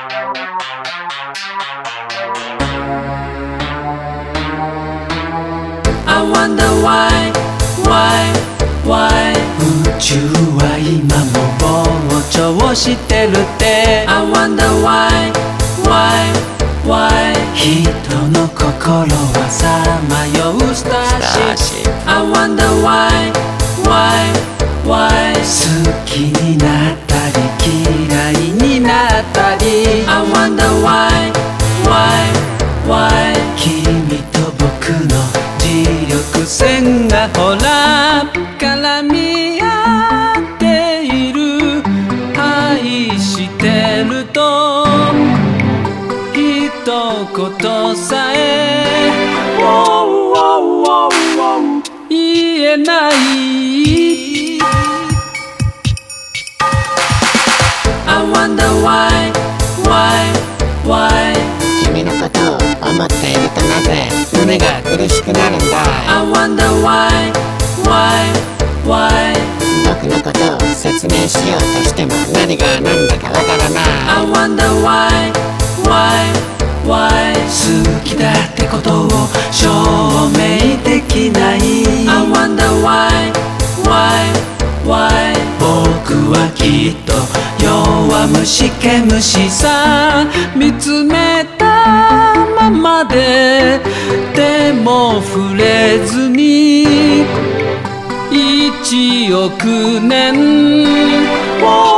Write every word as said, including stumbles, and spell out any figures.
I wonder why, why, why 宇宙は今も膨張してるって I wonder why, why, why 人の心はさまようスターシップ I wonder why, why, why 好きになったり嫌いになったり I wonder why, why, why 君と僕の磁力線がほら絡み合っている愛してると一言さえ言えない I wonder why, why, why 君のことを思っているとなぜ胸が苦しくなるんだ I wonder why, why, why 僕のことを説明しようとしても何が何だかわからない I wonder why, why, why 好きだってことを証明できない I wonder why, why, why 僕はきっと弱虫毛虫さ見つめたままででも触れずに一億年